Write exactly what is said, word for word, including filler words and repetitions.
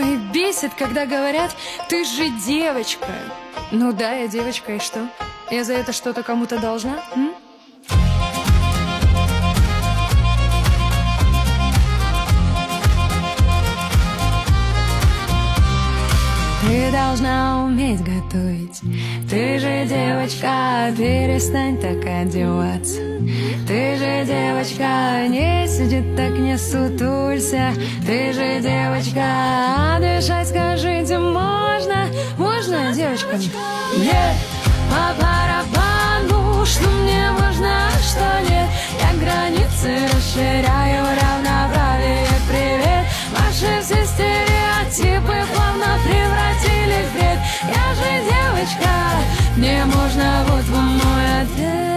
И бесит, когда говорят: ты же девочка. Ну да, я девочка, и что? Я за это что-то кому-то должна? М? Ты должна уметь готовить. Ты же девочка, перестань так одеваться. Ты же девочка, не сиди так, не сутулься. Ты же девочка, а дышать скажите, можно? Можно, девочка? Нет, по барабану, что мне можно, а что нет. Я границы расширяю, равноправие, привет. Ваши все стереотипы плавно превратили в бред. Я же девочка, мне можно, вот вам мой ответ.